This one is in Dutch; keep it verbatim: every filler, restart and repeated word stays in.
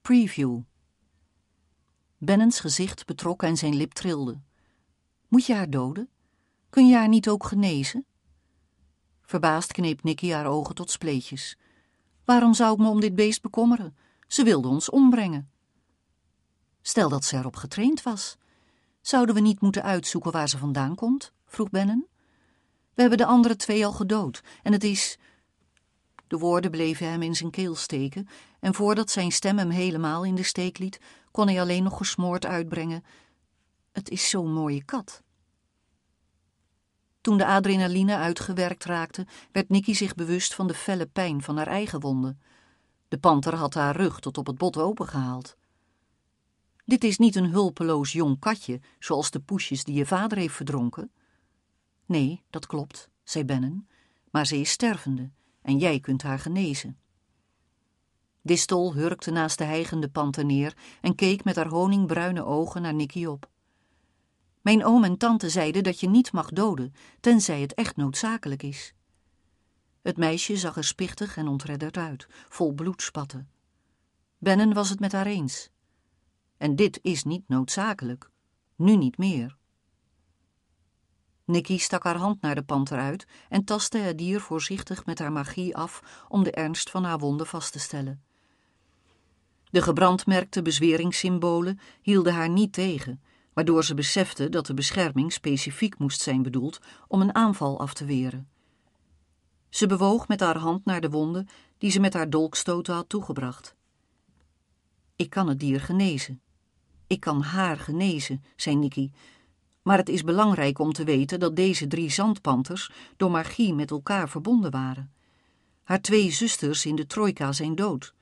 Preview. Bennens gezicht betrok en zijn lip trilde. Moet je haar doden? Kun je haar niet ook genezen? Verbaasd kneep Nicky haar ogen tot spleetjes. Waarom zou ik me om dit beest bekommeren? Ze wilde ons ombrengen. Stel dat ze erop getraind was. Zouden we niet moeten uitzoeken waar ze vandaan komt? Vroeg Bennen. We hebben de andere twee al gedood en het is... De woorden bleven hem in zijn keel steken en voordat zijn stem hem helemaal in de steek liet, kon hij alleen nog gesmoord uitbrengen. Het is zo'n mooie kat. Toen de adrenaline uitgewerkt raakte, werd Nicky zich bewust van de felle pijn van haar eigen wonden. De panter had haar rug tot op het bot opengehaald. Dit is niet een hulpeloos jong katje, zoals de poesjes die je vader heeft verdronken. Nee, dat klopt, zei Bennen, maar ze is stervende en jij kunt haar genezen. Distol hurkte naast de hijgende panter neer en keek met haar honingbruine ogen naar Nicky op. Mijn oom en tante zeiden dat je niet mag doden, tenzij het echt noodzakelijk is. Het meisje zag er spichtig en ontredderd uit, vol bloedspatten. Bennen was het met haar eens. En dit is niet noodzakelijk, nu niet meer. Nicky stak haar hand naar de panter uit en tastte het dier voorzichtig met haar magie af om de ernst van haar wonden vast te stellen. De gebrandmerkte bezweringssymbolen hielden haar niet tegen, waardoor ze besefte dat de bescherming specifiek moest zijn bedoeld om een aanval af te weren. Ze bewoog met haar hand naar de wonden die ze met haar dolkstoten had toegebracht. Ik kan het dier genezen. Ik kan haar genezen, zei Nicky, maar het is belangrijk om te weten dat deze drie zandpanters door magie met elkaar verbonden waren. Haar twee zusters in de trojka zijn dood.